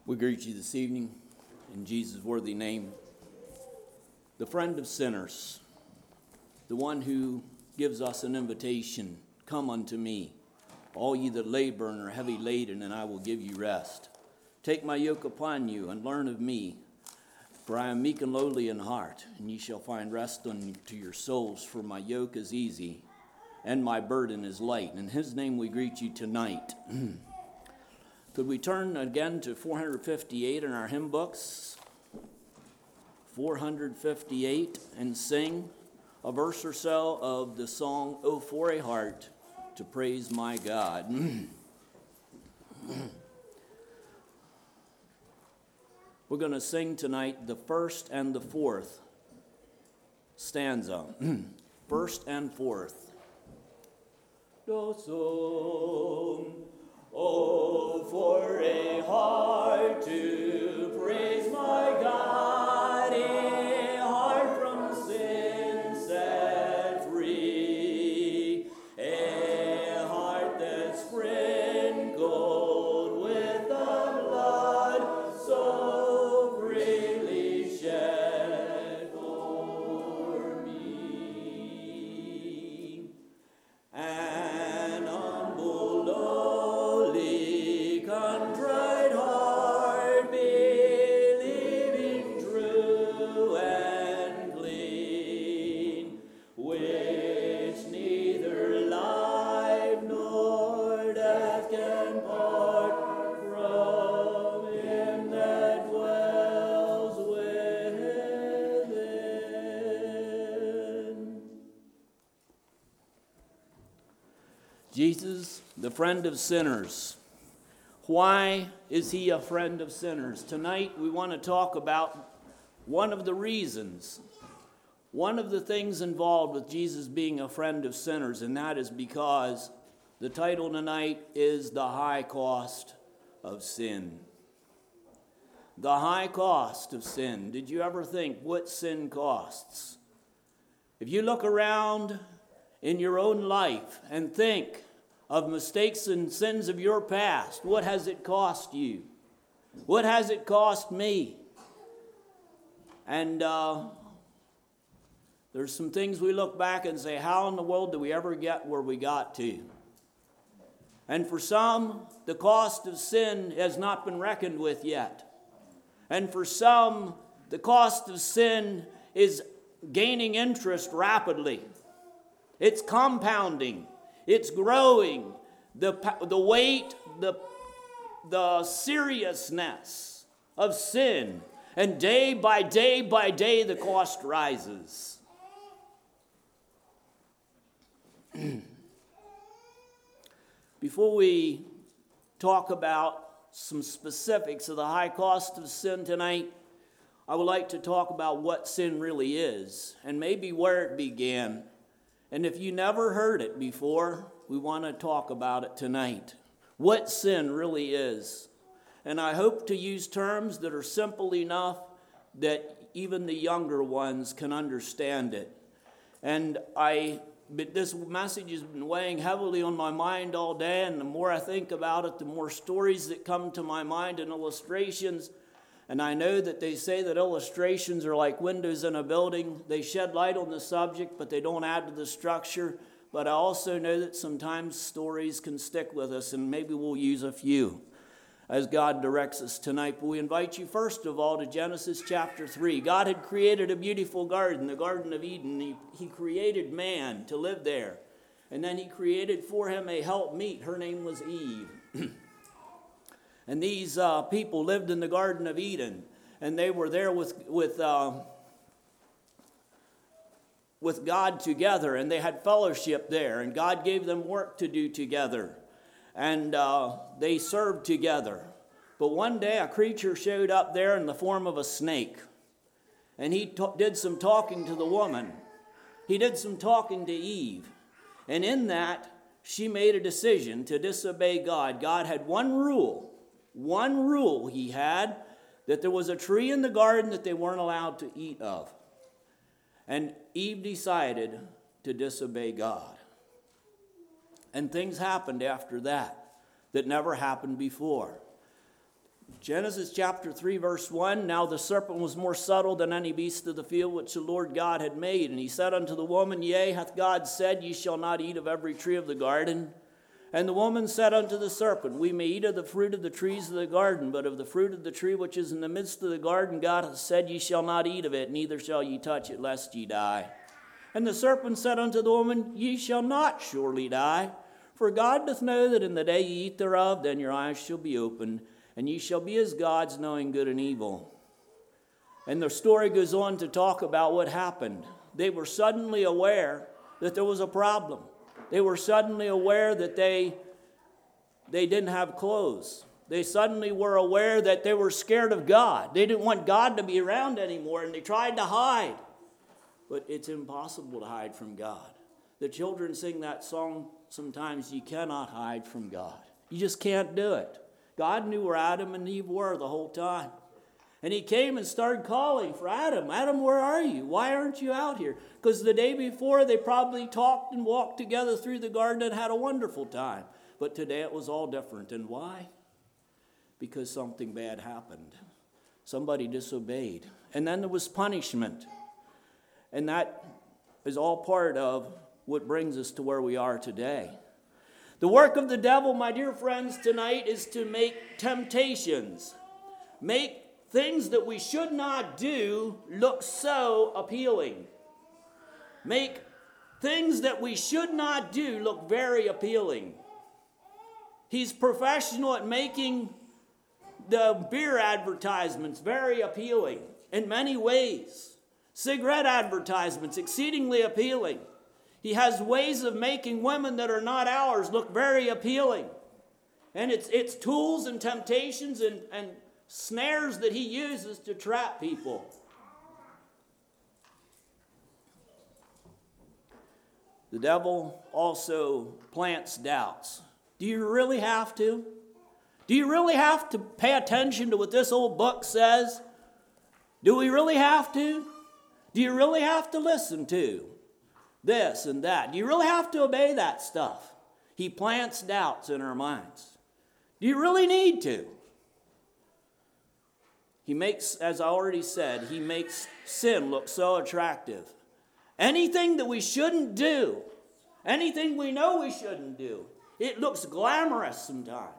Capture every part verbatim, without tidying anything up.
We greet you this evening in Jesus' worthy name. The friend of sinners, the one who gives us an invitation, come unto me, all ye that labor and are heavy laden, and I will give you rest. Take my yoke upon you and learn of me, for I am meek and lowly in heart, and ye shall find rest unto your souls, for my yoke is easy and my burden is light. In his name we greet you tonight. Could we turn again to four hundred fifty-eight in our hymn books? four hundred fifty-eight, and sing a verse or so of the song, "Oh, for a heart to praise my God." We're going to sing tonight the first and the fourth stanza. First and fourth. Do song. Oh, for a heart to praise my God, a heart from sin set free, a heart that's sprinkled with the blood so freely shed for me. An humble contrite heart, believing true and clean, which neither life nor death can part from him that dwells within. Jesus, the friend of sinners. Why is he a friend of sinners? Tonight we want to talk about one of the reasons, one of the things involved with Jesus being a friend of sinners, and that is because the title tonight is The High Cost of Sin. The high cost of sin. Did you ever think what sin costs? If you look around in your own life and think of mistakes and sins of your past, what has it cost you? What has it cost me? And uh, there's some things we look back and say, how in the world did we ever get where we got to? And for some, the cost of sin has not been reckoned with yet. And for some, the cost of sin is gaining interest rapidly. It's compounding. It's growing. The, the weight, the, the seriousness of sin. And day by day by day, the cost rises. Before we talk about some specifics of the high cost of sin tonight, I would like to talk about what sin really is and maybe where it began. And if you never heard it before, we want to talk about it tonight. What sin really is. And I hope to use terms that are simple enough that even the younger ones can understand it. And I, but this message has been weighing heavily on my mind all day, and the more I think about it, the more stories that come to my mind and illustrations. And I know that they say that illustrations are like windows in a building. They shed light on the subject, but they don't add to the structure. But I also know that sometimes stories can stick with us, and maybe we'll use a few as God directs us tonight. But we invite you first of all to Genesis chapter three. God had created a beautiful garden, the Garden of Eden. He, he created man to live there. And then he created for him a helpmeet. Her name was Eve. And these uh, people lived in the Garden of Eden, and they were there with with uh, with God together, and they had fellowship there, and God gave them work to do together, and uh, they served together. But one day a creature showed up there in the form of a snake, and he t- did some talking to the woman. He did some talking to Eve, and in that she made a decision to disobey God. God had one rule. One rule he had, that there was a tree in the garden that they weren't allowed to eat of. And Eve decided to disobey God. And things happened after that that never happened before. Genesis chapter three, verse one, now the serpent was more subtle than any beast of the field which the Lord God had made. And he said unto the woman, Yea, hath God said, Ye shall not eat of every tree of the garden? And the woman said unto the serpent, We may eat of the fruit of the trees of the garden, but of the fruit of the tree which is in the midst of the garden, God hath said, Ye shall not eat of it, neither shall ye touch it, lest ye die. And the serpent said unto the woman, Ye shall not surely die, for God doth know that in the day ye eat thereof, then your eyes shall be opened, and ye shall be as gods, knowing good and evil. And the story goes on to talk about what happened. They were suddenly aware that there was a problem. They were suddenly aware that they, they didn't have clothes. They suddenly were aware that they were scared of God. They didn't want God to be around anymore, and they tried to hide. But it's impossible to hide from God. The children sing that song sometimes, You cannot hide from God. You just can't do it. God knew where Adam and Eve were the whole time. And he came and started calling for Adam. Adam, where are you? Why aren't you out here? Because the day before they probably talked and walked together through the garden and had a wonderful time. But today it was all different. And why? Because something bad happened. Somebody disobeyed. And then there was punishment. And that is all part of what brings us to where we are today. The work of the devil, my dear friends, tonight is to make temptations, make things that we should not do look so appealing. Make things that we should not do look very appealing. He's professional at making the beer advertisements very appealing in many ways. Cigarette advertisements, exceedingly appealing. He has ways of making women that are not ours look very appealing. And it's, it's tools and temptations and, and snares that he uses to trap people. The devil also plants doubts. Do you really have to? Do you really have to pay attention to what this old book says? Do we really have to? Do you really have to listen to this and that? Do you really have to obey that stuff? He plants doubts in our minds. Do you really need to? He makes, as I already said, he makes sin look so attractive. Anything that we shouldn't do, anything we know we shouldn't do, it looks glamorous sometimes.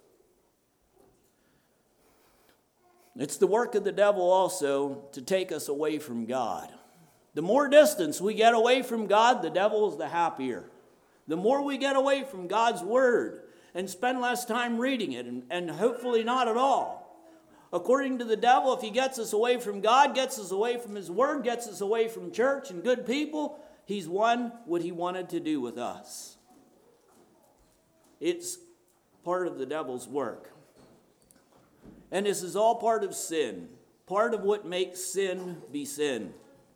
It's the work of the devil also to take us away from God. The more distance we get away from God, the devil is the happier. The more we get away from God's word and spend less time reading it, and, and hopefully not at all. According to the devil, if he gets us away from God, gets us away from his word, gets us away from church and good people, he's won what he wanted to do with us. It's part of the devil's work. And this is all part of sin, part of what makes sin be sin.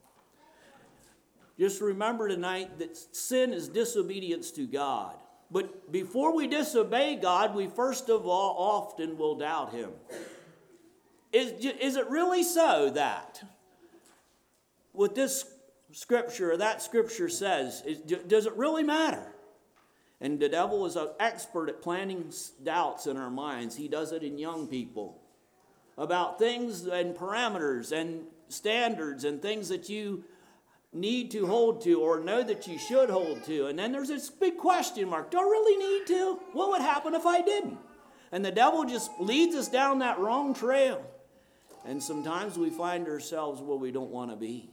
Just remember tonight that sin is disobedience to God. But before we disobey God, we first of all often will doubt him. Is, is it really so that what this scripture or that scripture says, is, does it really matter? And the devil is an expert at planting doubts in our minds. He does it in young people about things and parameters and standards and things that you need to hold to or know that you should hold to. And then there's this big question mark. Do I really need to? What would happen if I didn't? And the devil just leads us down that wrong trail. And sometimes we find ourselves where we don't want to be.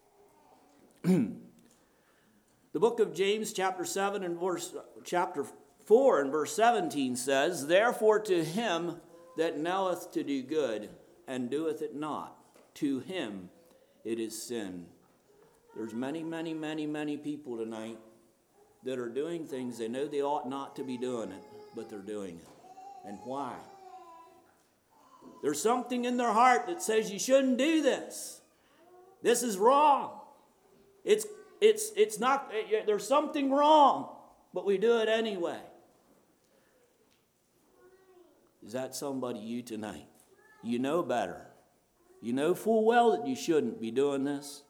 The book of James, chapter seven and verse chapter four and verse seventeen says, Therefore to him that knoweth to do good and doeth it not, to him it is sin. There's many, many, many, many people tonight that are doing things they know they ought not to be doing it, but they're doing it. And why? There's something in their heart that says you shouldn't do this. This is wrong. It's it's it's not. There's something wrong, but we do it anyway. Is that somebody you tonight? You know better. You know full well that you shouldn't be doing this,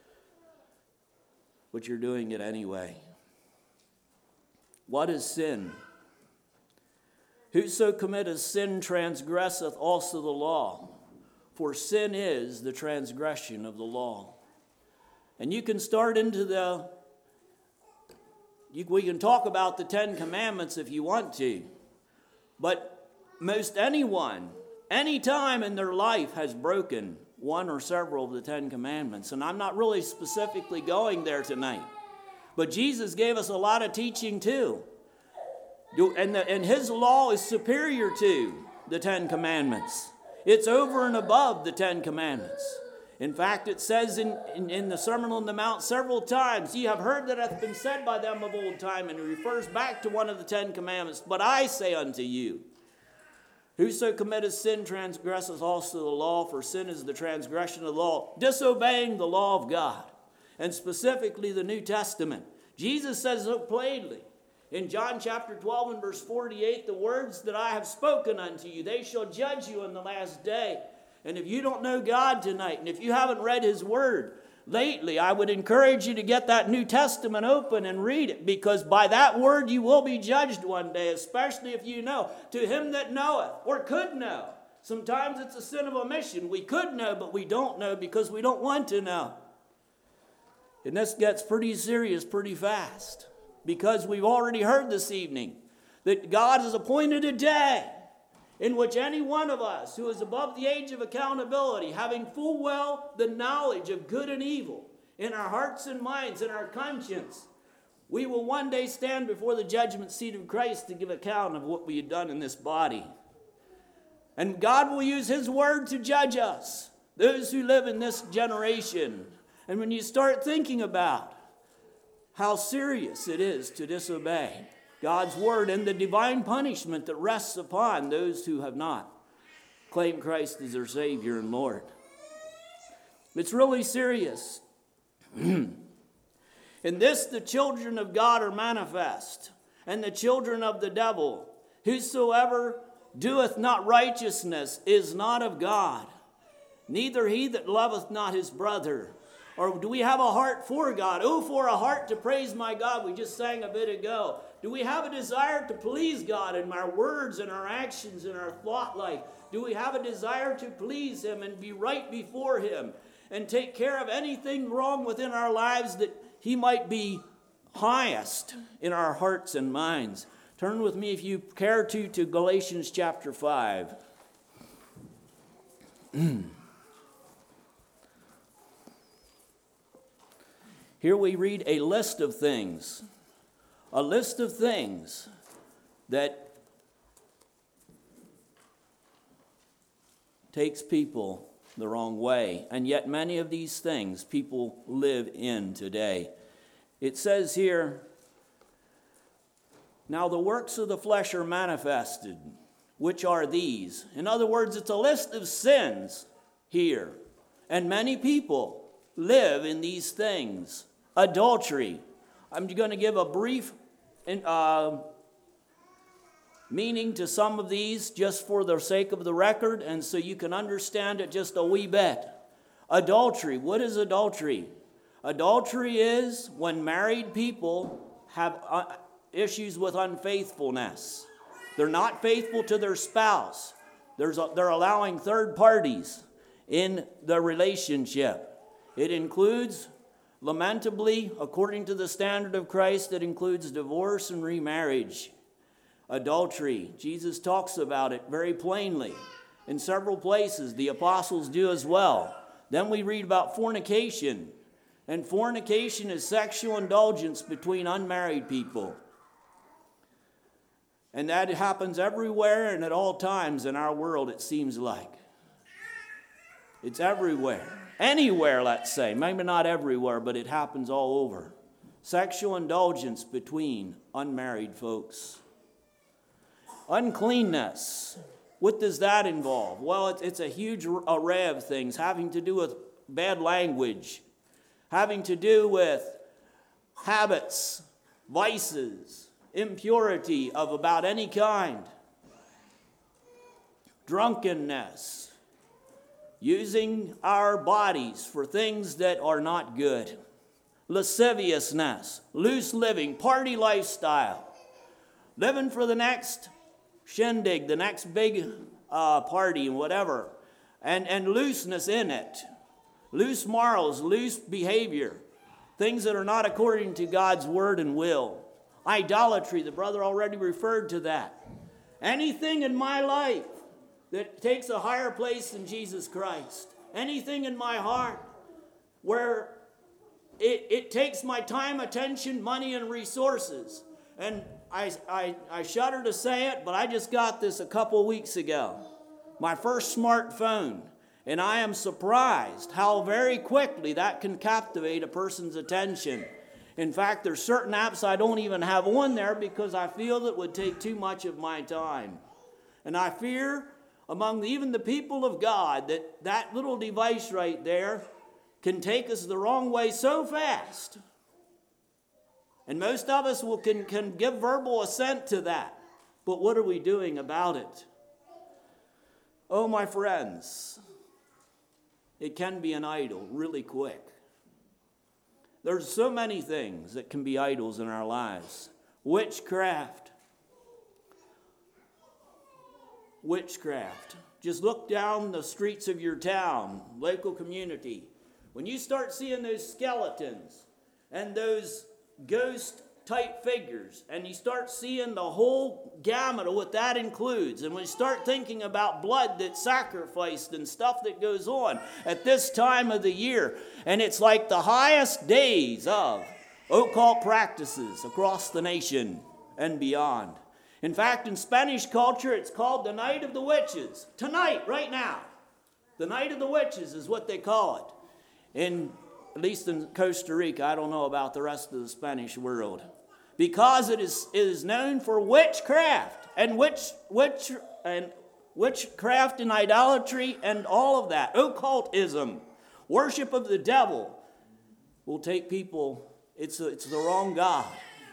but you're doing it anyway. What is sin? Whoso committeth sin transgresseth also the law, for sin is the transgression of the law. And you can start into the, you, we can talk about the Ten Commandments if you want to, but most anyone, any time in their life has broken one or several of the Ten Commandments. And I'm not really specifically going there tonight, but Jesus gave us a lot of teaching too. And, the, and his law is superior to the Ten Commandments. It's over and above the Ten Commandments. In fact, it says in, in, in the Sermon on the Mount several times, ye have heard that hath been said by them of old time, and it refers back to one of the Ten Commandments. But I say unto you, whoso committeth sin transgresseth also the law, for sin is the transgression of the law, disobeying the law of God, and specifically the New Testament. Jesus says so plainly, in John chapter twelve and verse forty-eight, the words that I have spoken unto you, they shall judge you in the last day. And if you don't know God tonight, and if you haven't read his word lately, I would encourage you to get that New Testament open and read it, because by that word you will be judged one day, especially if you know. To him that knoweth, or could know. Sometimes it's a sin of omission. We could know, but we don't know because we don't want to know. And this gets pretty serious pretty fast. Because we've already heard this evening that God has appointed a day in which any one of us who is above the age of accountability, having full well the knowledge of good and evil in our hearts and minds, in our conscience, we will one day stand before the judgment seat of Christ to give account of what we had done in this body. And God will use his word to judge us, those who live in this generation. And when you start thinking about how serious it is to disobey God's word and the divine punishment that rests upon those who have not claimed Christ as their Savior and Lord. It's really serious. In this the children of God are manifest, and the children of the devil. Whosoever doeth not righteousness is not of God, neither he that loveth not his brother. Or do we have a heart for God? Oh, for a heart to praise my God. We just sang a bit ago. Do we have a desire to please God in our words and our actions and our thought life? Do we have a desire to please him and be right before him and take care of anything wrong within our lives that he might be highest in our hearts and minds? Turn with me, if you care to, to Galatians chapter five. Here we read a list of things, a list of things that takes people the wrong way. And yet many of these things people live in today. It says here, now the works of the flesh are manifested, which are these. In other words, it's a list of sins here. And many people live in these things. Adultery. I'm going to give a brief uh, meaning to some of these just for the sake of the record and so you can understand it just a wee bit. Adultery. What is adultery? Adultery is when married people have uh, issues with unfaithfulness. They're not faithful to their spouse. There's a, they're allowing third parties in the relationship. It includes, lamentably, according to the standard of Christ, it includes divorce and remarriage. Adultery. Jesus talks about it very plainly in several places. The apostles do as well. Then we read about fornication. And fornication is sexual indulgence between unmarried people. And that happens everywhere and at all times in our world, it seems like. It's everywhere. Anywhere, let's say. Maybe not everywhere, but it happens all over. Sexual indulgence between unmarried folks. Uncleanness. What does that involve? Well, it's, it's a huge array of things having to do with bad language, having to do with habits, vices, impurity of about any kind, drunkenness, using our bodies for things that are not good, lasciviousness, loose living, party lifestyle, living for the next shindig, the next big uh, party and whatever, and, and looseness in it, loose morals, loose behavior, things that are not according to God's word and will. Idolatry, the brother already referred to that. Anything in my life that takes a higher place than Jesus Christ, anything in my heart where it, it takes my time, attention, money, and resources. And I, I, I shudder to say it, but I just got this a couple weeks ago. My first smartphone. And I am surprised how very quickly that can captivate a person's attention. In fact, there's certain apps I don't even have on there because I feel it would take too much of my time. And I fear among even the people of God that that little device right there can take us the wrong way so fast. And most of us will can, can give verbal assent to that. But what are we doing about it? Oh, my friends, it can be an idol really quick. There's so many things that can be idols in our lives. Witchcraft. Witchcraft. Just look down the streets of your town, local community. When you start seeing those skeletons and those ghost-type figures, and you start seeing the whole gamut of what that includes, and when you start thinking about blood that's sacrificed and stuff that goes on at this time of the year, and it's like the highest days of occult practices across the nation and beyond. In fact, in Spanish culture, it's called the Night of the Witches. Tonight, right now, the Night of the Witches is what they call it. In At least in Costa Rica, I don't know about the rest of the Spanish world. Because it is, it is known for witchcraft and witch, witch, and witchcraft and idolatry and all of that. Occultism, worship of the devil will take people, it's, a, it's the wrong God.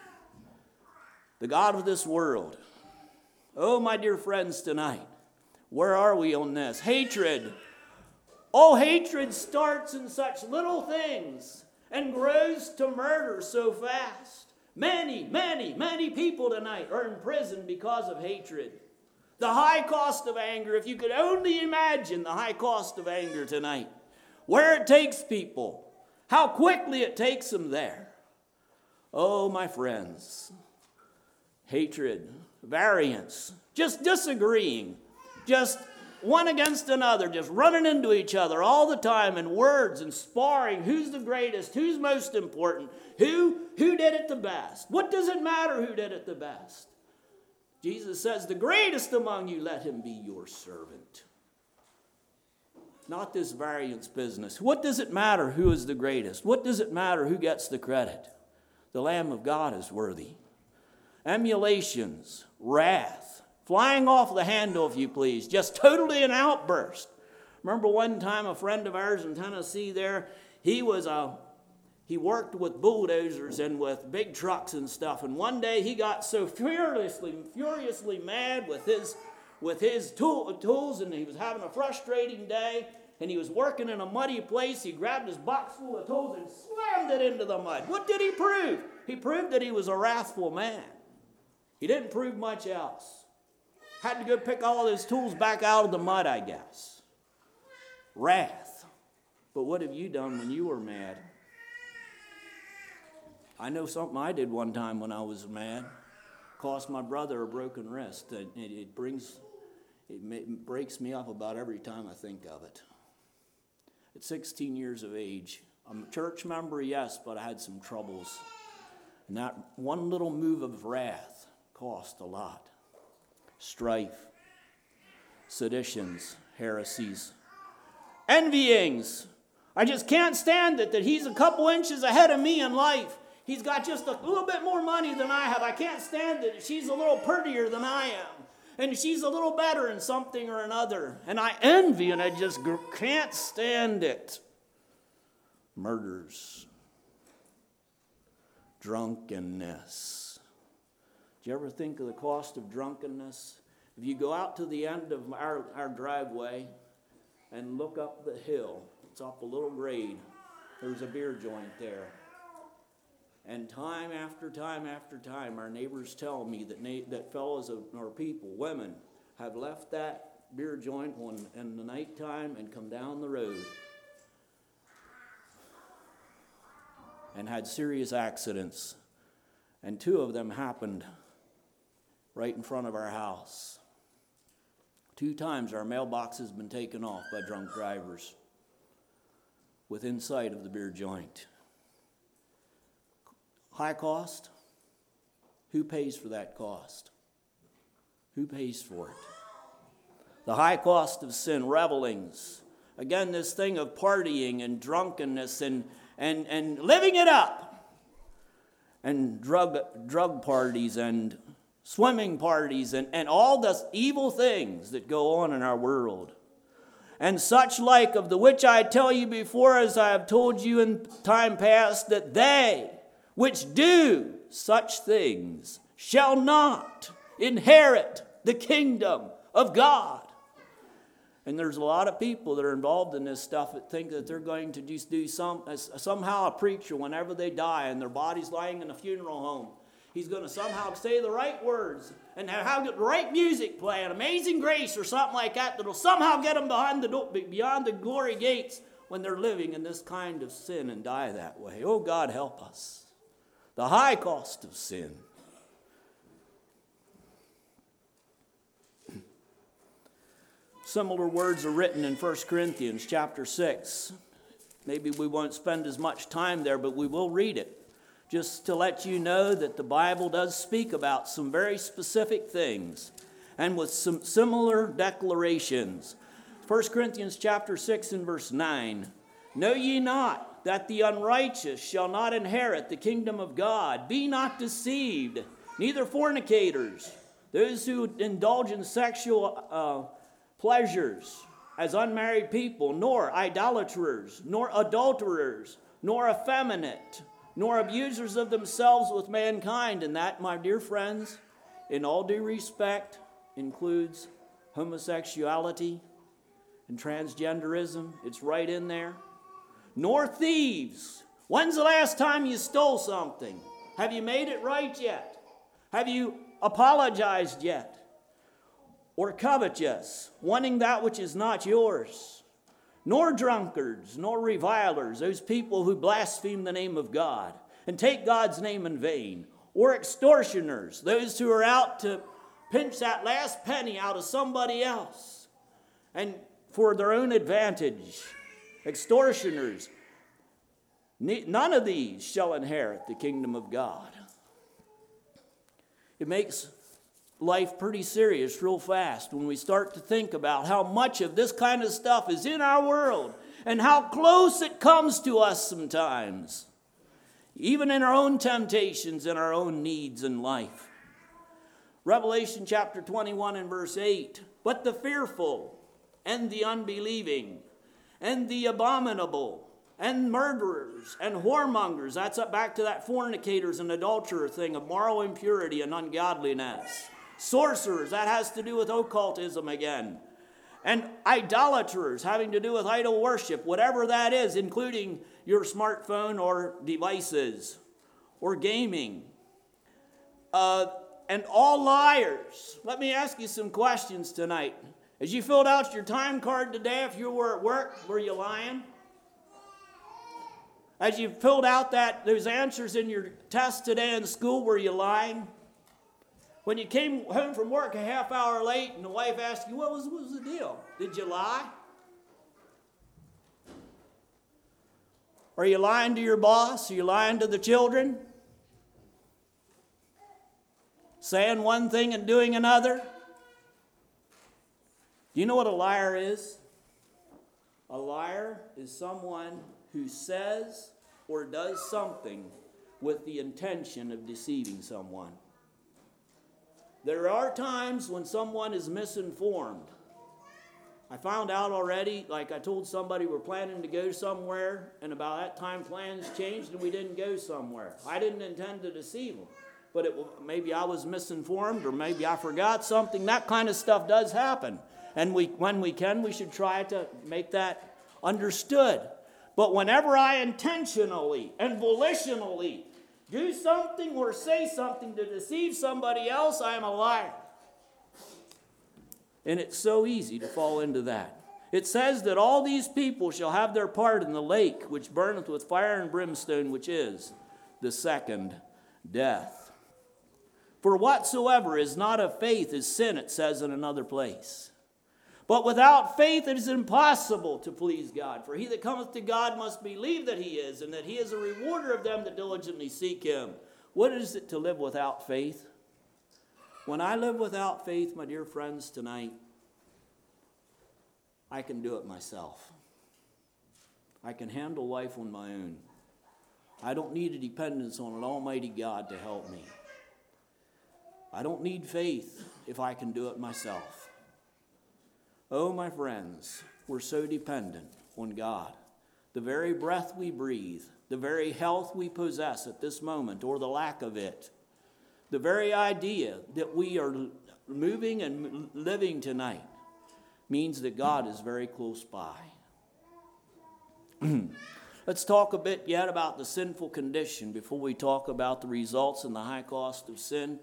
The God of this world. Oh, my dear friends, tonight, where are we on this? Hatred. Oh, hatred starts in such little things and grows to murder so fast. Many, many, many people tonight are in prison because of hatred. The high cost of anger, if you could only imagine the high cost of anger tonight, where it takes people, how quickly it takes them there. Oh, my friends, hatred, variance, just disagreeing, just one against another, just running into each other all the time in words and sparring. Who's the greatest? Who's most important? Who, who did it the best? What does it matter who did it the best? Jesus says, the greatest among you, let him be your servant. Not this variance business. What does it matter who is the greatest? What does it matter who gets the credit? The Lamb of God is worthy. Emulations, wrath, flying off the handle, if you please, just totally an outburst. Remember one time a friend of ours in Tennessee there, he was a, he worked with bulldozers and with big trucks and stuff, and one day he got so furiously, furiously mad with his, with his tool, tools, and he was having a frustrating day, and he was working in a muddy place. He grabbed his box full of tools and slammed it into the mud. What did he prove? He proved that he was a wrathful man. He didn't prove much else. Had to go pick all his tools back out of the mud, I guess. Wrath. But what have you done when you were mad? I know something I did one time when I was mad. Cost my brother a broken wrist. It, it, it brings, it, it breaks me up about every time I think of it. At sixteen years of age, I'm a church member, yes, but I had some troubles. And that one little move of wrath cost a lot. Strife, seditions, heresies, envyings. I just can't stand it that he's a couple inches ahead of me in life. He's got just a little bit more money than I have. I can't stand it. She's a little prettier than I am. And she's a little better in something or another. And I envy and I just can't stand it. Murders. Drunkenness. Do you ever think of the cost of drunkenness? If you go out to the end of our, our driveway and look up the hill, it's up a little grade. There's a beer joint there. And time after time after time, our neighbors tell me that na- that fellows of, or people, women, have left that beer joint one in the nighttime and come down the road and had serious accidents. And two of them happened right in front of our house. Two times our mailbox has been taken off by drunk drivers within sight of the beer joint. High cost? Who pays for that cost? Who pays for it? The high cost of sin, revelings. Again, this thing of partying and drunkenness and, and, and living it up. And drug, drug parties and swimming parties and, and all the evil things that go on in our world. And such like, of the which I tell you before, as I have told you in time past, that they which do such things shall not inherit the kingdom of God. And there's a lot of people that are involved in this stuff that think that they're going to just do some, somehow a preacher, whenever they die and their body's lying in a funeral home, he's going to somehow say the right words and have the right music play, an Amazing Grace or something like that, that'll somehow get them behind the door, beyond the glory gates when they're living in this kind of sin and die that way. Oh, God, help us. The high cost of sin. Similar words are written in First Corinthians chapter six. Maybe we won't spend as much time there, but we will read it, just to let you know that the Bible does speak about some very specific things and with some similar declarations. First Corinthians chapter six and verse nine. Know ye not that the unrighteous shall not inherit the kingdom of God? Be not deceived, neither fornicators, those who indulge in sexual uh, pleasures as unmarried people, nor idolaters, nor adulterers, nor effeminate, nor abusers of themselves with mankind. And that, my dear friends, in all due respect, includes homosexuality and transgenderism. It's right in there. Nor thieves. When's the last time you stole something? Have you made it right yet? Have you apologized yet? Or covetous, wanting that which is not yours. Nor drunkards, nor revilers, those people who blaspheme the name of God and take God's name in vain. Or extortioners, those who are out to pinch that last penny out of somebody else and for their own advantage. Extortioners. None of these shall inherit the kingdom of God. It makes life pretty serious real fast when we start to think about how much of this kind of stuff is in our world and how close it comes to us sometimes, even in our own temptations and our own needs in life. Revelation chapter twenty-one and verse eight. But the fearful and the unbelieving and the abominable and murderers and whoremongers, that's up back to that fornicators and adulterer thing of moral impurity and ungodliness. Sorcerers, that has to do with occultism again. And idolaters, having to do with idol worship, whatever that is, including your smartphone or devices or gaming. Uh, and all liars. Let me ask you some questions tonight. As you filled out your time card today, if you were at work, were you lying? As you filled out that those answers in your test today in school, were you lying? When you came home from work a half hour late and the wife asked you, what was, what was the deal? Did you lie? Are you lying to your boss? Are you lying to the children? Saying one thing and doing another? Do you know what a liar is? A liar is someone who says or does something with the intention of deceiving someone. There are times when someone is misinformed. I found out already, like I told somebody we're planning to go somewhere, and about that time plans changed and we didn't go somewhere. I didn't intend to deceive them, but it, maybe I was misinformed or maybe I forgot something. That kind of stuff does happen. And we, when we can, we should try to make that understood. But whenever I intentionally and volitionally do something or say something to deceive somebody else, I am a liar. And it's so easy to fall into that. It says that all these people shall have their part in the lake, which burneth with fire and brimstone, which is the second death. For whatsoever is not of faith is sin, it says in another place. But without faith it is impossible to please God. For he that cometh to God must believe that he is, and that he is a rewarder of them that diligently seek him. What is it to live without faith? When I live without faith, my dear friends, tonight, I can do it myself. I can handle life on my own. I don't need a dependence on an almighty God to help me. I don't need faith if I can do it myself. Oh, my friends, we're so dependent on God. The very breath we breathe, the very health we possess at this moment, or the lack of it, the very idea that we are moving and living tonight means that God is very close by. Let's talk a bit yet about the sinful condition before we talk about the results and the high cost of sin.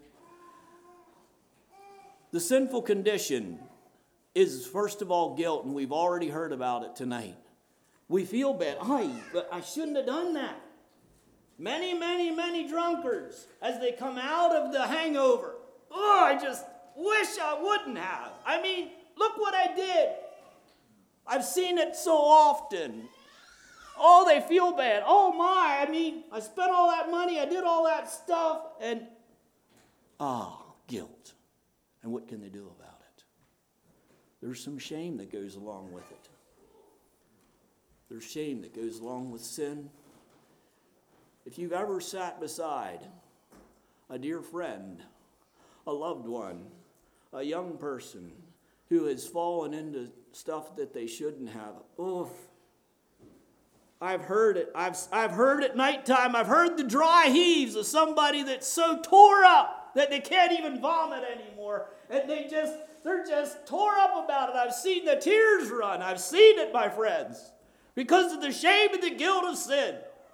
The sinful condition is, first of all, guilt, and we've already heard about it tonight. We feel bad. I, but I shouldn't have done that. Many, many, many drunkards, as they come out of the hangover, oh, I just wish I wouldn't have. I mean, look what I did. I've seen it so often. Oh, they feel bad. Oh, my, I mean, I spent all that money, I did all that stuff, and, ah, guilt. And what can they do about it? There's some shame that goes along with it. There's shame that goes along with sin. If you've ever sat beside a dear friend, a loved one, a young person who has fallen into stuff that they shouldn't have, oh, I've heard it. I've, I've heard at nighttime, I've heard the dry heaves of somebody that's so tore up that they can't even vomit anymore. And they just, they're just tore up about it. I've seen the tears run. I've seen it, my friends, because of the shame and the guilt of sin.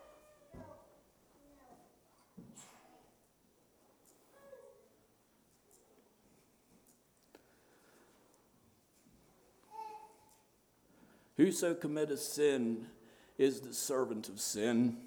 Whoso committeth sin is the servant of sin.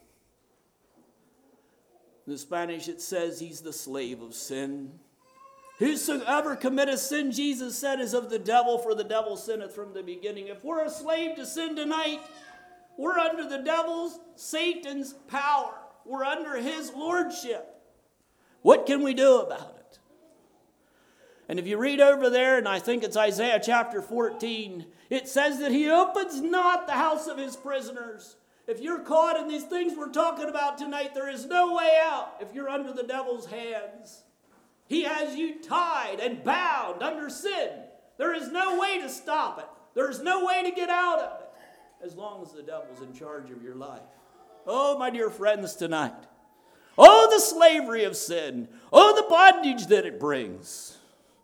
In the Spanish it says he's the slave of sin. Whosoever committeth sin, Jesus said, is of the devil, for the devil sinneth from the beginning. If we're a slave to sin tonight, we're under the devil's, Satan's power. We're under his lordship. What can we do about it? And if you read over there, and I think it's Isaiah chapter fourteen, it says that he opens not the house of his prisoners. If you're caught in these things we're talking about tonight, there is no way out if you're under the devil's hands. He has you tied and bound under sin. There is no way to stop it. There is no way to get out of it as long as the devil's in charge of your life. Oh, my dear friends, tonight. Oh, the slavery of sin. Oh, the bondage that it brings.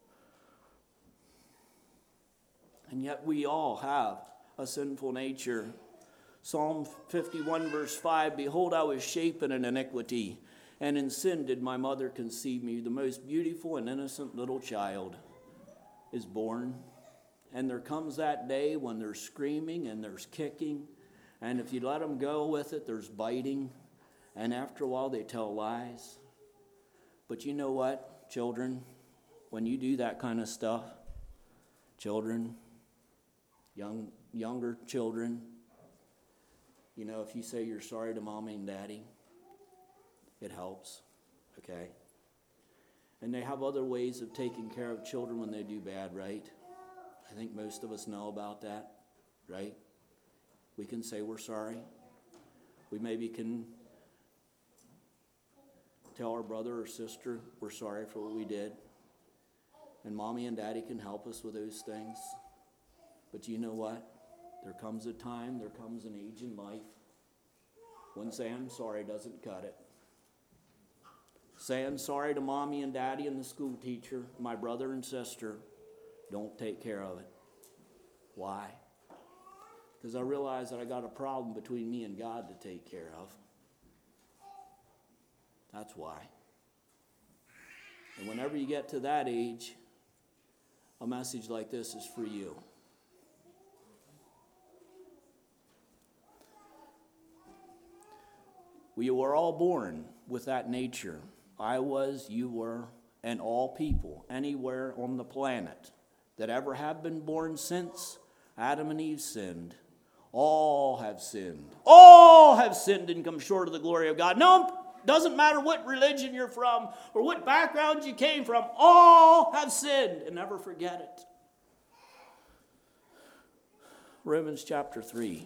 And yet we all have a sinful nature. Psalm fifty-one verse five, behold, I was shapen in iniquity, and in sin did my mother conceive me. The most beautiful and innocent little child is born. And there comes that day when there's screaming and there's kicking. And if you let them go with it, there's biting. And after a while, they tell lies. But you know what, children? When you do that kind of stuff, children, young, younger children, you know, if you say you're sorry to mommy and daddy, it helps, okay? And they have other ways of taking care of children when they do bad, right? I think most of us know about that, right? We can say we're sorry. We maybe can tell our brother or sister we're sorry for what we did. And mommy and daddy can help us with those things. But you know what? There comes a time, there comes an age in life when saying sorry doesn't cut it. Saying sorry to mommy and daddy and the school teacher, my brother and sister, don't take care of it. Why? Because I realize that I got a problem between me and God to take care of. That's why. And whenever you get to that age, a message like this is for you. We were all born with that nature. I was, you were, and all people anywhere on the planet that ever have been born since Adam and Eve sinned. All have sinned. All have sinned and come short of the glory of God. No, doesn't matter what religion you're from or what background you came from. All have sinned, and never forget it. Romans chapter three.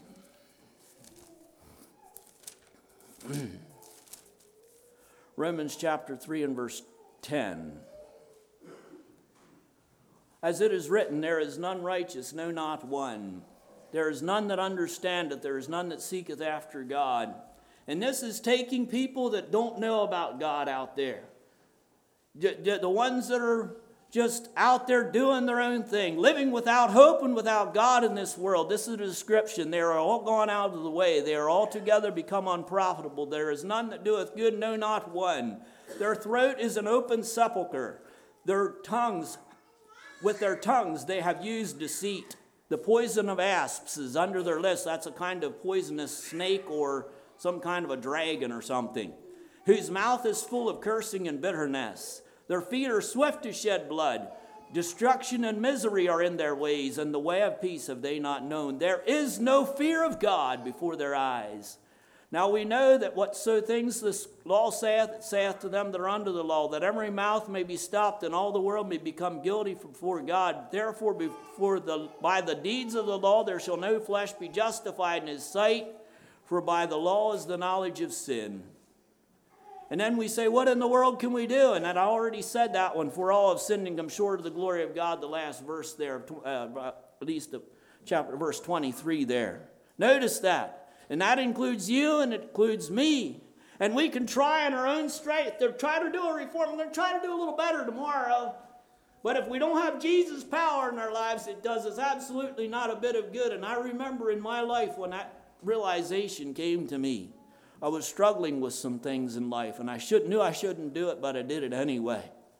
Romans chapter three and verse ten. As it is written, there is none righteous, no, not one. There is none that understandeth, there is none that seeketh after God. And this is taking people that don't know about God out there. The ones that are just out there doing their own thing, living without hope and without God in this world. This is a description. They are all gone out of the way. They are altogether become unprofitable. There is none that doeth good, no, not one. Their throat is an open sepulchre. Their tongues, with their tongues they have used deceit. The poison of asps is under their lips. That's a kind of poisonous snake or some kind of a dragon or something. Whose mouth is full of cursing and bitterness. Their feet are swift to shed blood. Destruction and misery are in their ways, and the way of peace have they not known. There is no fear of God before their eyes. Now we know that whatso things this law saith, it saith to them that are under the law, that every mouth may be stopped, and all the world may become guilty before God. Therefore, before the, by the deeds of the law there shall no flesh be justified in his sight, for by the law is the knowledge of sin. And then we say, what in the world can we do? And I already said that one. For all have sinned and come short of the glory of God, the last verse there, uh, at least the chapter, verse twenty-three there. Notice that. And that includes you and it includes me. And we can try in our own strength to try to do a reform. We're going to try to do a little better tomorrow. But if we don't have Jesus' power in our lives, it does us absolutely not a bit of good. And I remember in my life when that realization came to me. I was struggling with some things in life, and I should, knew I shouldn't do it, but I did it anyway.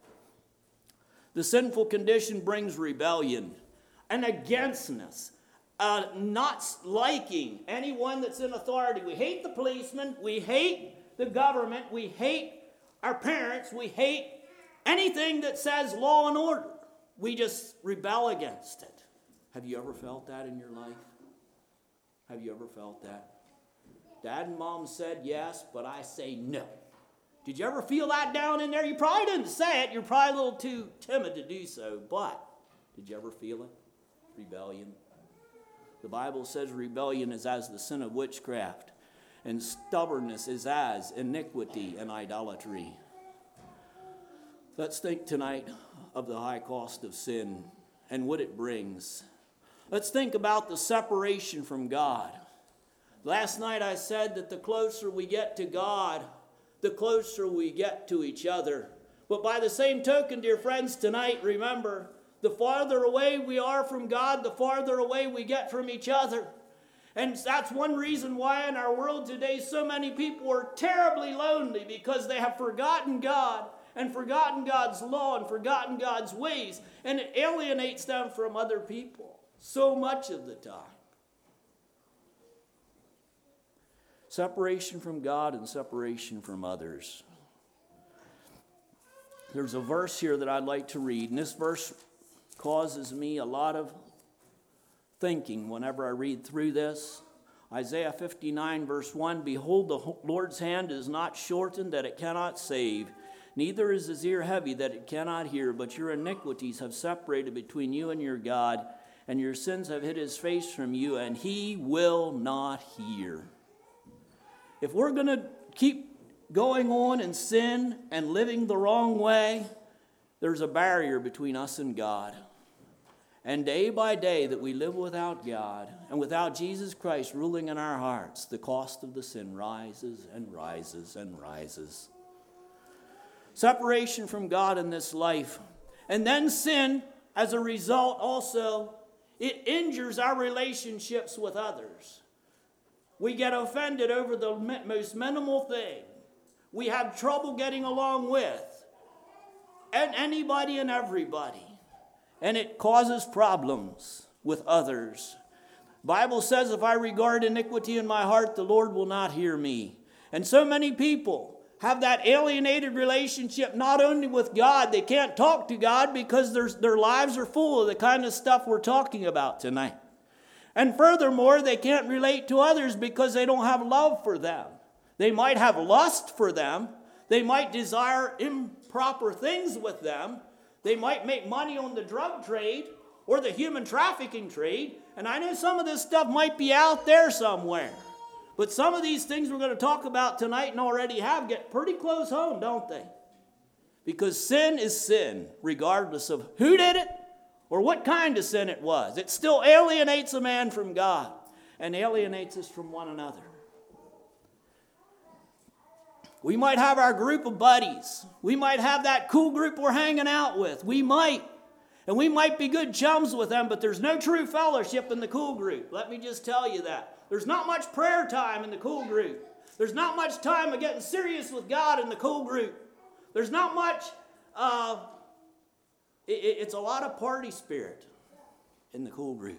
The sinful condition brings rebellion and againstness, uh, not liking anyone that's in authority. We hate the policeman, we hate the government, we hate our parents, we hate anything that says law and order. We just rebel against it. Have you ever felt that in your life? Have you ever felt that? Dad and Mom said yes, but I say no. Did you ever feel that down in there? You probably didn't say it. You're probably a little too timid to do so. But did you ever feel it? Rebellion. The Bible says rebellion is as the sin of witchcraft, and stubbornness is as iniquity and idolatry. Let's think tonight of the high cost of sin and what it brings. Let's think about the separation from God. Last night I said that the closer we get to God, the closer we get to each other. But by the same token, dear friends, tonight, remember, the farther away we are from God, the farther away we get from each other. And that's one reason why in our world today so many people are terribly lonely, because they have forgotten God and forgotten God's law and forgotten God's ways. And it alienates them from other people so much of the time. Separation from God and separation from others. There's a verse here that I'd like to read, and this verse causes me a lot of thinking whenever I read through this. Isaiah fifty-nine, verse one, Behold, the Lord's hand is not shortened that it cannot save, neither is his ear heavy that it cannot hear, but your iniquities have separated between you and your God, and your sins have hid his face from you, and he will not hear. If we're going to keep going on in sin and living the wrong way, there's a barrier between us and God. And day by day that we live without God and without Jesus Christ ruling in our hearts, the cost of the sin rises and rises and rises. Separation from God in this life. And then sin, as a result also, it injures our relationships with others. We get offended over the most minimal thing. we have trouble getting along with, and anybody and everybody, and it causes problems with others. The Bible says, if I regard iniquity in my heart, the Lord will not hear me. And so many people have that alienated relationship not only with God, they can't talk to God because their, their lives are full of the kind of stuff we're talking about tonight. And furthermore, they can't relate to others because they don't have love for them. They might have lust for them. They might desire improper things with them. They might make money on the drug trade or the human trafficking trade. And I know some of this stuff might be out there somewhere. But some of these things we're going to talk about tonight and already have get pretty close home, don't they? Because sin is sin, regardless of who did it or what kind of sin it was. It still alienates a man from God and alienates us from one another. We might have our group of buddies. We might have that cool group we're hanging out with. We might. And we might be good chums with them, but there's no true fellowship in the cool group. Let me just tell you that. There's not much prayer time in the cool group. There's not much time of getting serious with God in the cool group. There's not much, uh, it, it's a lot of party spirit in the cool group.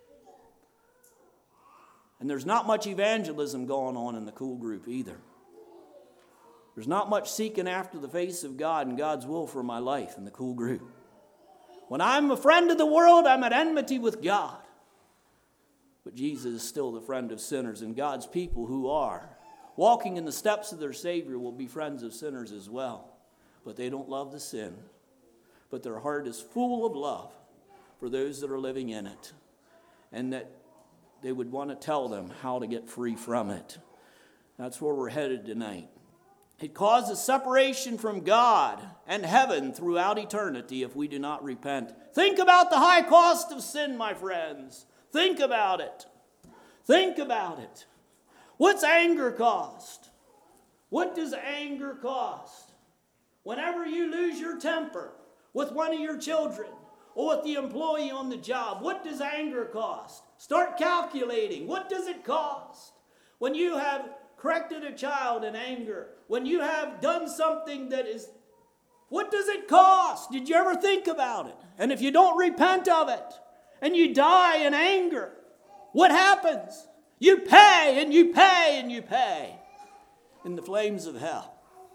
And there's not much evangelism going on in the cool group either. There's not much seeking after the face of God and God's will for my life in the cool group. When I'm a friend of the world, I'm at enmity with God. But Jesus is still the friend of sinners, and God's people who are walking in the steps of their Savior will be friends of sinners as well. But they don't love the sin. But their heart is full of love for those that are living in it. And that they would want to tell them how to get free from it. That's where we're headed tonight. It causes separation from God and heaven throughout eternity if we do not repent. Think about the high cost of sin, my friends. Think about it. Think about it. What's anger cost? What does anger cost? Whenever you lose your temper with one of your children or with the employee on the job, what does anger cost? Start calculating. What does it cost? When you have corrected a child in anger, when you have done something that is, what does it cost? Did you ever think about it? And if you don't repent of it, and you die in anger, what happens? You pay and you pay and you pay in the flames of hell.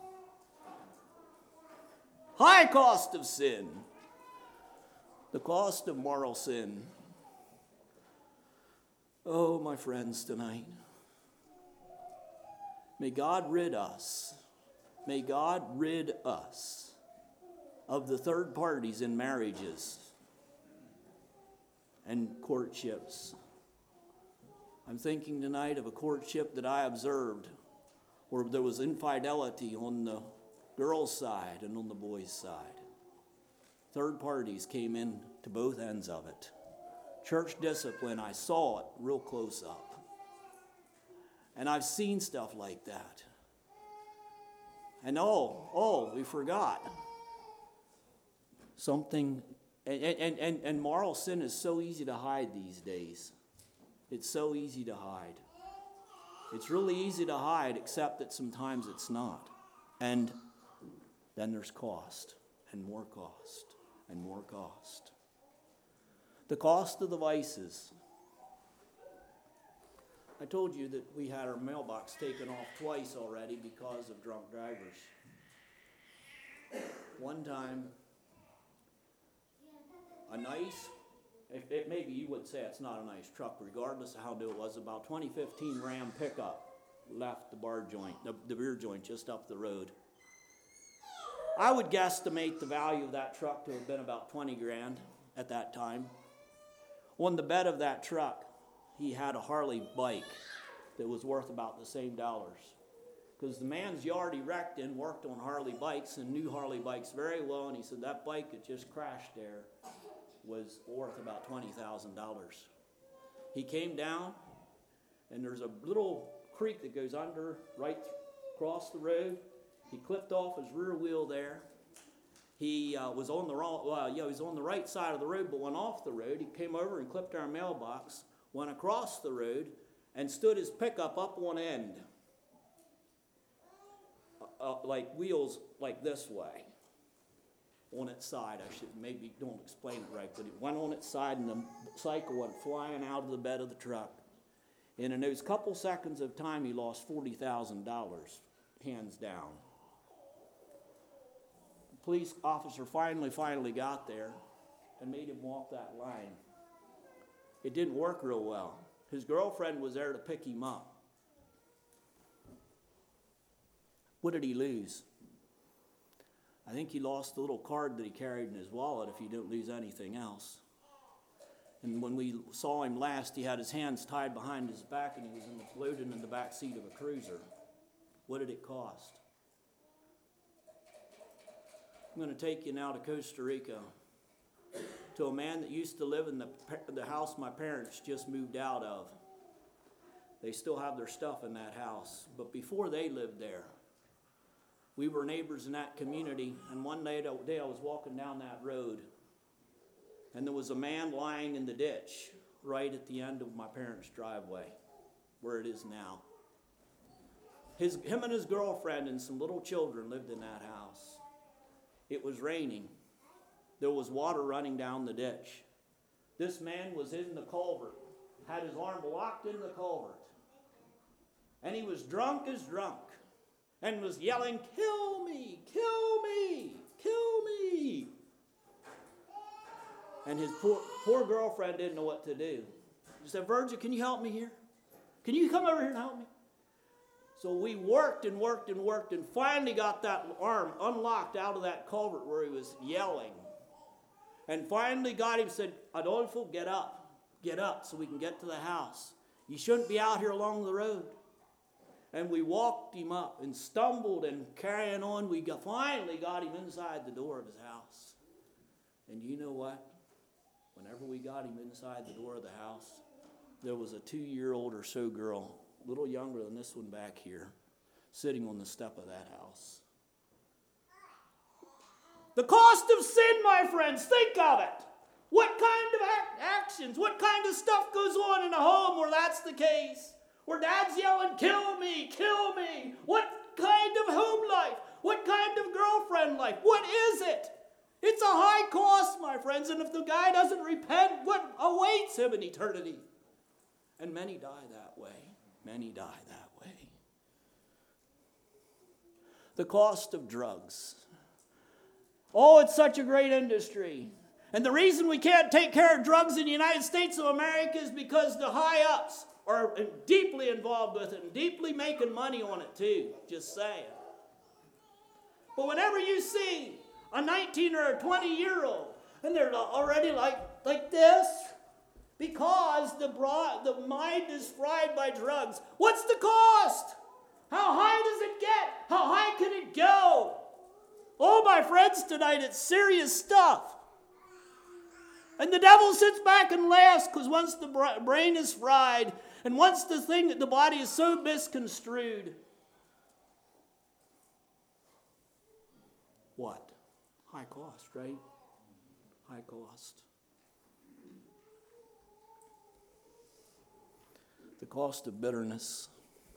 High cost of sin. The cost of moral sin. Oh, my friends, tonight. May God rid us. May God rid us of the third parties in marriages and courtships. I'm thinking tonight of a courtship that I observed where there was infidelity on the girl's side and on the boy's side. Third parties came in to both ends of it. Church discipline, I saw it real close up. And I've seen stuff like that. And oh, oh, we forgot. Something, and, and, and, and moral sin is so easy to hide these days. It's so easy to hide. It's really easy to hide, except that sometimes it's not. And then there's cost, and more cost, and more cost. The cost of the vices. I told you that we had our mailbox taken off twice already because of drunk drivers. One time, a nice, if it, maybe you would say it's not a nice truck, regardless of how new it was, about twenty fifteen Ram pickup left the bar joint, the, the rear joint just up the road. I would guesstimate the value of that truck to have been about twenty grand at that time. On the bed of that truck, he had a Harley bike that was worth about the same dollars. Because the man's yard he wrecked in worked on Harley bikes and knew Harley bikes very well, and he said that bike that just crashed there was worth about twenty thousand dollars. He came down, and there's a little creek that goes under right across the road. He clipped off his rear wheel there. He uh, was on the wrong, well, yeah, he was on the right side of the road, but went off the road. He came over and clipped our mailbox, went across the road, and stood his pickup up on end. uh, like wheels like this way on its side. I should maybe don't explain it right, but it went on its side and the cycle went flying out of the bed of the truck. And in those couple seconds of time, he lost forty thousand dollars, hands down. The police officer finally, finally got there and made him walk that line. It didn't work real well. His girlfriend was there to pick him up. What did he lose? I think he lost the little card that he carried in his wallet if he didn't lose anything else. And when we saw him last, he had his hands tied behind his back and he was in the, loaded in the back seat of a cruiser. What did it cost? I'm going to take you now to Costa Rica, to a man that used to live in the, the house my parents just moved out of. They still have their stuff in that house. But before they lived there, we were neighbors in that community, and one day, day I was walking down that road, and there was a man lying in the ditch right at the end of my parents' driveway, where it is now. His, him and his girlfriend and some little children lived in that house. It was raining. There was water running down the ditch. This man was in the culvert, had his arm locked in the culvert, and he was drunk as drunk, and was yelling, "Kill me, kill me, kill me." And his poor, poor girlfriend didn't know what to do. She said, "Virgil, can you help me here? Can you come over here and help me?" So we worked and worked and worked and finally got that arm unlocked out of that culvert where he was yelling. And finally got him, said, "Adolfo, get up. Get up so we can get to the house. You shouldn't be out here along the road." And we walked him up and stumbled and carrying on. We got, finally got him inside the door of his house. And you know what? Whenever we got him inside the door of the house, there was a two-year-old or so girl, a little younger than this one back here, sitting on the step of that house. The cost of sin, my friends, think of it. What kind of act- actions, what kind of stuff goes on in a home where that's the case? Where dad's yelling, "Kill me, kill me." What kind of home life? What kind of girlfriend life? What is it? It's a high cost, my friends, and if the guy doesn't repent, what awaits him in eternity? And many die that way. Many die that way. The cost of drugs. Oh, it's such a great industry. And the reason we can't take care of drugs in the United States of America is because the high-ups are deeply involved with it and deeply making money on it too, just saying. But whenever you see a nineteen or a twenty-year-old, and they're already like, like this, because the, broad, the mind is fried by drugs. What's the cost? How high does it get? How high can it go? Oh, my friends, tonight it's serious stuff. And the devil sits back and laughs because once the brain is fried and once the thing that the body is so misconstrued, what? High cost, right? High cost. The cost of bitterness.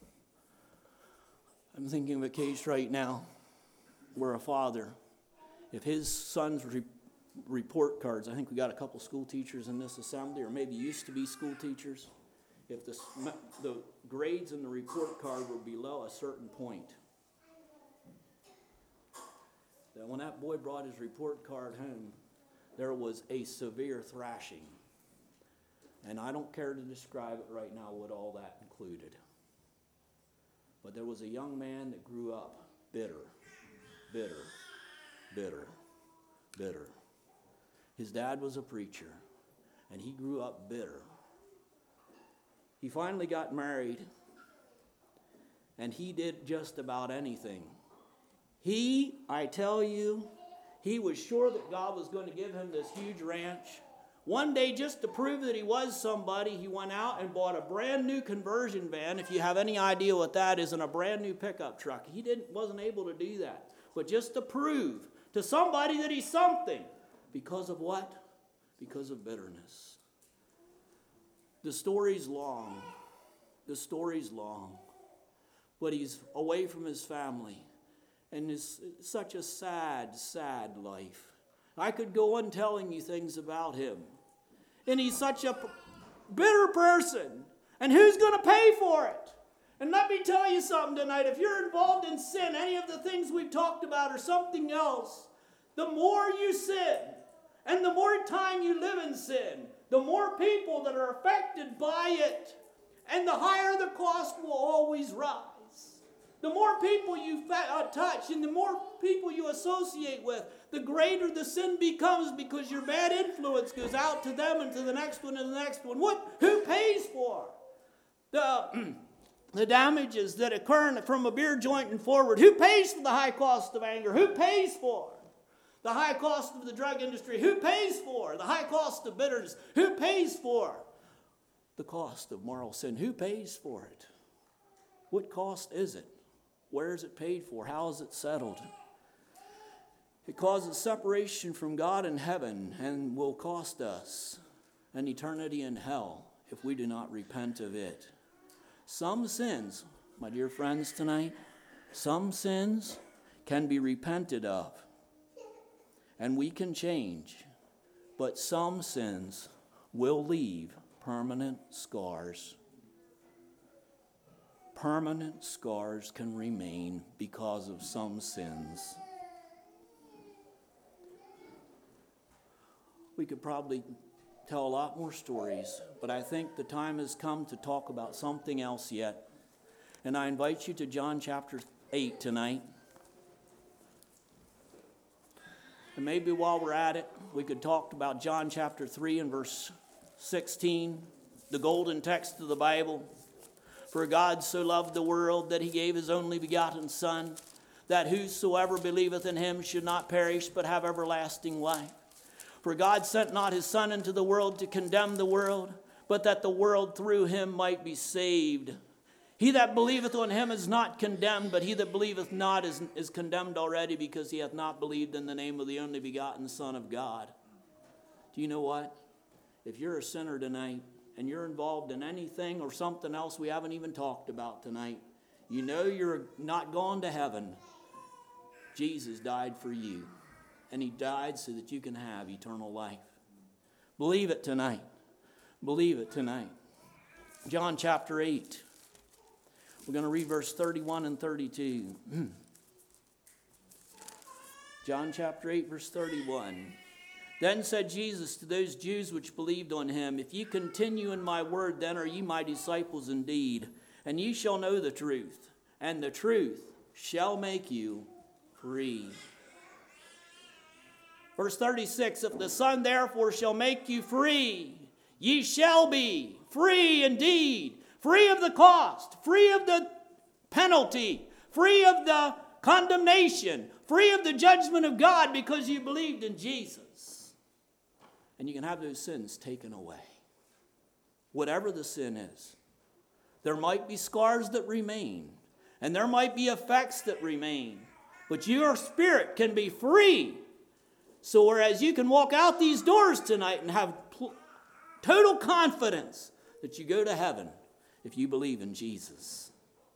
I'm thinking of a case right now where a father, if his son's re- report cards, I think we got a couple school teachers in this assembly, or maybe used to be school teachers, if the, the grades in the report card were below a certain point, that when that boy brought his report card home, there was a severe thrashing. And I don't care to describe it right now what all that included. But there was a young man that grew up bitter, bitter, bitter, bitter. His dad was a preacher, and he grew up bitter. He finally got married, and he did just about anything. He, I tell you, he was sure that God was going to give him this huge ranch. One day, just to prove that he was somebody, he went out and bought a brand new conversion van. If you have any idea what that is, and a brand new pickup truck. He didn't, wasn't able to do that. But just to prove to somebody that he's something. Because of what? Because of bitterness. The story's long. The story's long. But he's away from his family. And it's such a sad, sad life. I could go on telling you things about him. And he's such a bitter person. And who's going to pay for it? And let me tell you something tonight. If you're involved in sin, any of the things we've talked about or something else, the more you sin and the more time you live in sin, the more people that are affected by it, and the higher the cost will always rise. The more people you uh, touch and the more people you associate with, the greater the sin becomes, because your bad influence goes out to them and to the next one and the next one. What? Who pays for the, the damages that occur from a beer joint and forward? Who pays for the high cost of anger? Who pays for the high cost of the drug industry? Who pays for the high cost of bitterness? Who pays for the cost of moral sin? Who pays for it? What cost is it? Where is it paid for? How is it settled? It causes separation from God in heaven and will cost us an eternity in hell if we do not repent of it. Some sins, my dear friends tonight, some sins can be repented of and we can change, but some sins will leave permanent scars. Permanent scars can remain because of some sins. We could probably tell a lot more stories, but I think the time has come to talk about something else yet. And I invite you to John chapter eight tonight. And maybe while we're at it, we could talk about John chapter three and verse sixteen, the golden text of the Bible. For God so loved the world that he gave his only begotten Son, that whosoever believeth in him should not perish but have everlasting life. For God sent not his Son into the world to condemn the world, but that the world through him might be saved. He that believeth on him is not condemned, but he that believeth not is, is condemned already, because he hath not believed in the name of the only begotten Son of God. Do you know what? If you're a sinner tonight, and you're involved in anything or something else we haven't even talked about tonight, you know you're not going to heaven. Jesus died for you, and he died so that you can have eternal life. Believe it tonight. Believe it tonight. John chapter eight. We're going to read verse thirty-one and thirty-two. John chapter eight, verse thirty-one. Then said Jesus to those Jews which believed on him, If ye continue in my word, then are ye my disciples indeed, and ye shall know the truth, and the truth shall make you free. Verse thirty-six, If the Son therefore shall make you free, ye shall be free indeed, free of the cost, free of the penalty, free of the condemnation, free of the judgment of God, because you believed in Jesus. And you can have those sins taken away. Whatever the sin is. There might be scars that remain. And there might be effects that remain. But your spirit can be free. So whereas you can walk out these doors tonight and have pl- total confidence that you go to heaven if you believe in Jesus.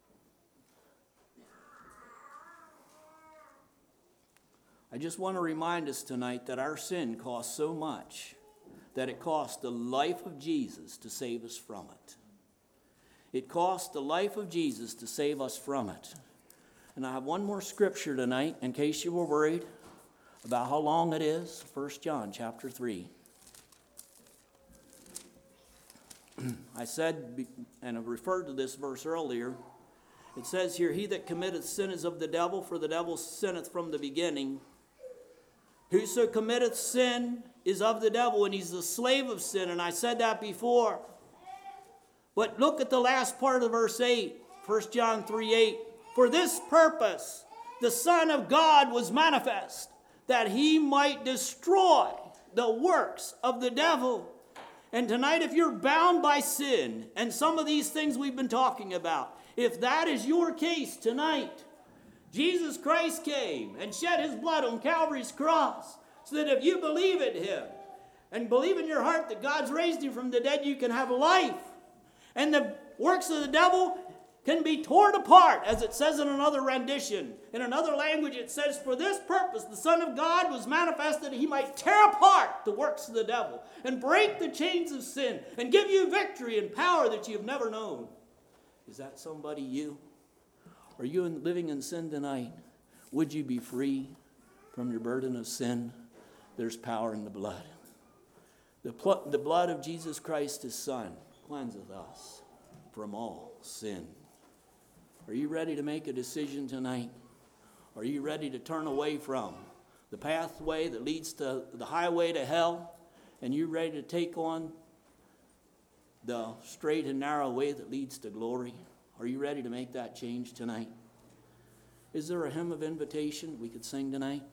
I just want to remind us tonight that our sin costs so much that it cost the life of Jesus to save us from it. It cost the life of Jesus to save us from it. And I have one more scripture tonight in case you were worried about how long it is. First John chapter three. I said, and I've referred to this verse earlier, it says here, He that committeth sin is of the devil, for the devil sinneth from the beginning. Whoso committeth sin is of the devil, and he's the slave of sin. And I said that before. But look at the last part of verse eight. First John three eight. For this purpose the Son of God was manifest, that he might destroy the works of the devil. And tonight, if you're bound by sin and some of these things we've been talking about, if that is your case tonight, Jesus Christ came and shed his blood on Calvary's cross so that if you believe in him and believe in your heart that God's raised him from the dead, you can have life. And the works of the devil, can be torn apart, as it says in another rendition. In another language it says, for this purpose the Son of God was manifested that he might tear apart the works of the devil and break the chains of sin and give you victory and power that you have never known. Is that somebody you? Are you in, living in sin tonight? Would you be free from your burden of sin? There's power in the blood. The, pl- the blood of Jesus Christ, his Son, cleanseth us from all sin. Are you ready to make a decision tonight? Are you ready to turn away from the pathway that leads to the highway to hell? And you ready to take on the straight and narrow way that leads to glory? Are you ready to make that change tonight? Is there a hymn of invitation we could sing tonight?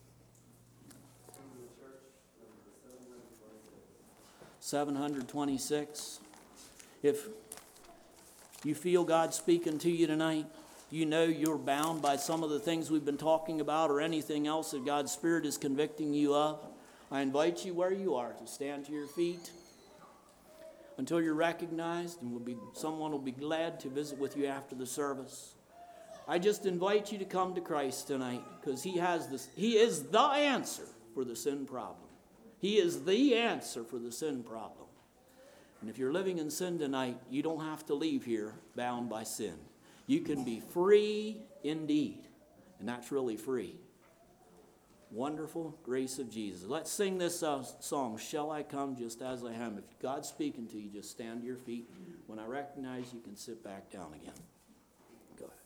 seven twenty-six. If you feel God speaking to you tonight, you know you're bound by some of the things we've been talking about or anything else that God's Spirit is convicting you of, I invite you where you are to stand to your feet until you're recognized, and we'll be, someone will be glad to visit with you after the service. I just invite you to come to Christ tonight because he has this, he is the answer for the sin problem. He is the answer for the sin problem. And if you're living in sin tonight, you don't have to leave here bound by sin. You can be free indeed. And that's really free. Wonderful grace of Jesus. Let's sing this uh, song, Shall I Come Just As I Am. If God's speaking to you, just stand to your feet. When I recognize you, can sit back down again. Go ahead.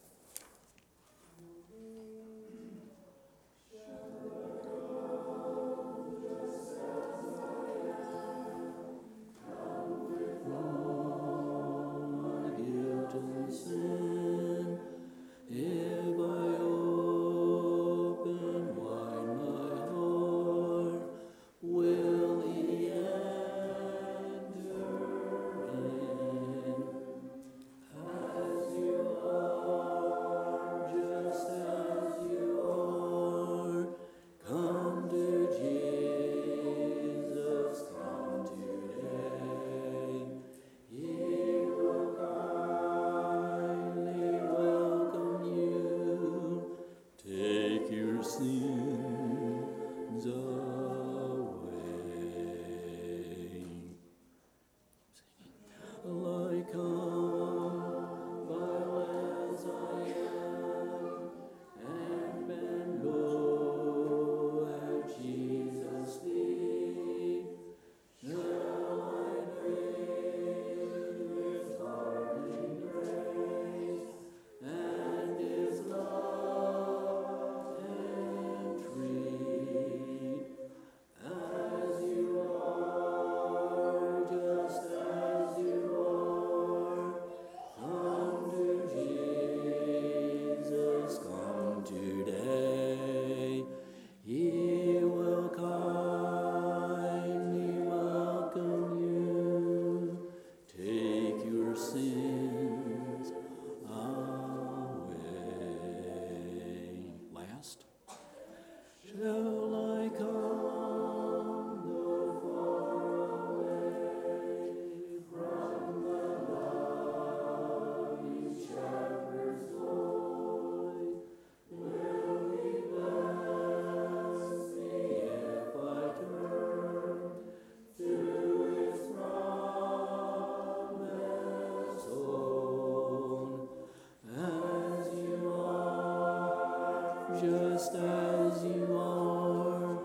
Just as you are,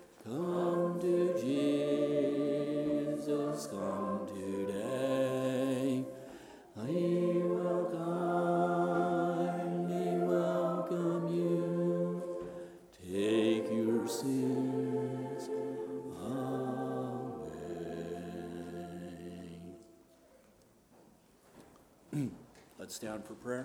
come to Jesus, come today. He will kindly welcome you. Take your sins away. Let's stand for prayer.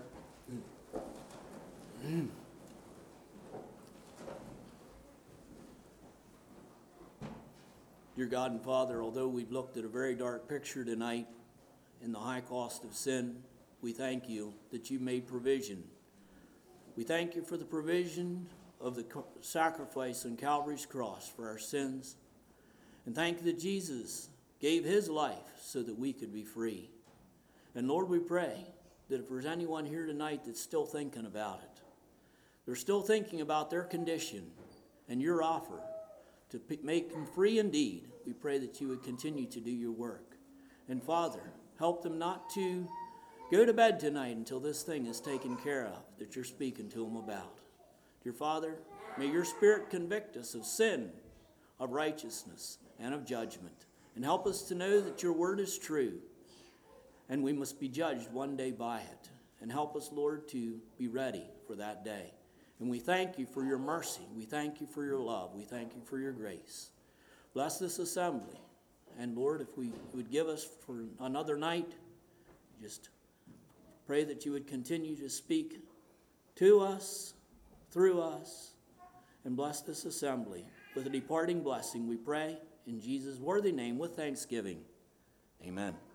Dear God and Father, although we've looked at a very dark picture tonight in the high cost of sin, we thank you that you made provision. We thank you for the provision of the sacrifice on Calvary's cross for our sins. And thank you that Jesus gave his life so that we could be free. And Lord, we pray that if there's anyone here tonight that's still thinking about it, they're still thinking about their condition and your offer to p- make them free indeed, we pray that you would continue to do your work. And Father, help them not to go to bed tonight until this thing is taken care of that you're speaking to them about. Dear Father, may your Spirit convict us of sin, of righteousness, and of judgment, and help us to know that your word is true, and we must be judged one day by it. And help us, Lord, to be ready for that day. And we thank you for your mercy. We thank you for your love. We thank you for your grace. Bless this assembly. And Lord, if we would give us for another night, just pray that you would continue to speak to us, through us, and bless this assembly with a departing blessing, we pray in Jesus' worthy name with thanksgiving. Amen.